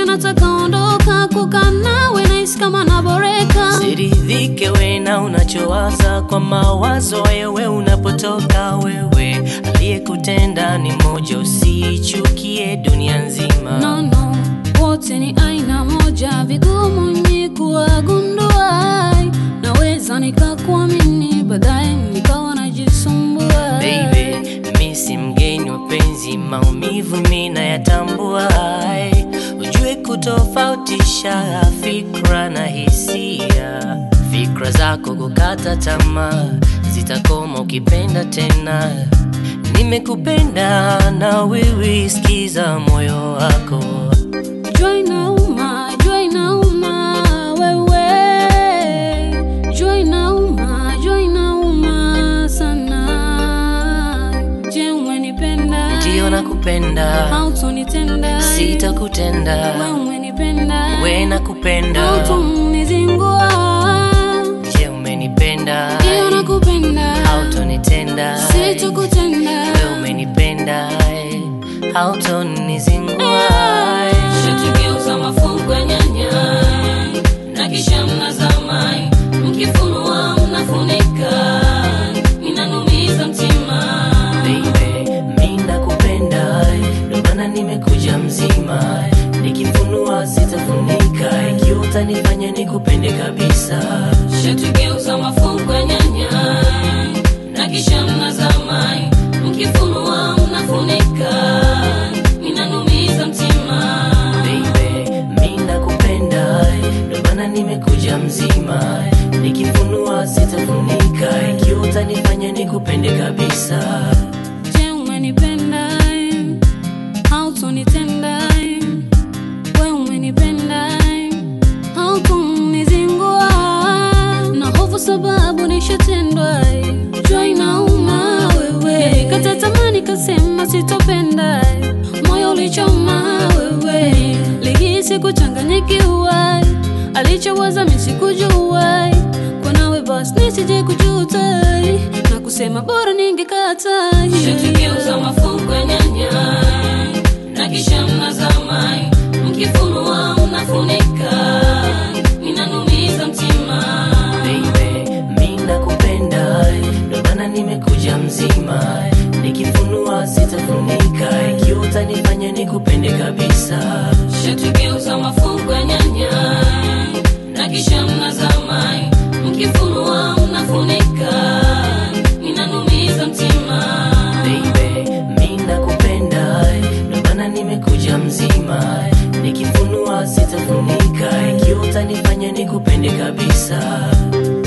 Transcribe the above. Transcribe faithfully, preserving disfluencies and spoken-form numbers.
nataka ondoka, kukaa nawe nahisi kama naboreka. Siridhike we na unachowaza, kwa mawazo wewe unapotoka. Wewe aliyekutenda ni moja, usichukie dunia nzima. No no, wote ni aina moja, vigumu ni kuwagundua. Naweza nikakuamini baadaye nikawa najisumbua. Baby, mimi si mgeni wa penzi, maumivu mimi nayatambua. Ujue kutofautisha fikra na hisia. Fikra zako kukata tamaa zitakoma ukipenda tena. Nimekupenda na wewe, sikiza moyo wako. Jua inauma, jua inauma wewe. Jua inauma, jua inauma sana. Je, umenipenda? Ndio nakupenda. Hautonitenda. Sitakutenda. Wewe umenipenda. Wewe nakupenda. Hautonizingua. Je, umenipenda? Ndio nakupenda. Hautonitenda. Sitakutenda. Wewe umenipenda. Hautonizingua. Shatugeuza mafungu ya nyanya na kisha mnazama, mkifunua mnafunika, inanumiza mtima. Baby, mimi nakupenda, ndio maana nimekuja mzima. Nikifunua sitafunika, ikiwa utanifanya nikupende kabisa. Shatugeuza mafungu ya nyanya na kisha mnazama, mkifunua mnafunika, inanumiza mtima. Baby, mimi nakupenda, ndio maana nimekuja mzima. Nikifunua sitafunika, ikiwa utanifanya nikupende kabisa. Je, umenipenda? Hautonitenda. Wewe umenipenda. Hautonizingua. Na hofu sababu nishatendwa. Jua inauma wewe. Nilikata tamaa nikasema sitopenda. Moyo ulichoma wewe. Lihisi kuchanganyikiwa. Alichowaza mimi sikujua. Kwa nawe basi nisije kujuta na kusema bora ningekata. Shatugeuza mafungu ya nyanya na kisha mnazama, mkifunua mnafunika, inanumiza mtima. Baby, mimi nakupenda, ndio maana nimekuja mzima. Nikifunua sitafunika, ikiwa utanifanya nikupende kabisa. Shatugeuza mafungu ya nyanya na kisha mnazama, mkifunua mnafunika, inanumiza mtima. Baby, mimi nakupenda, ndio maana nimekuja mzima. Nikifunua sitafunika, ikiwa utanifanya nikupende kabisa.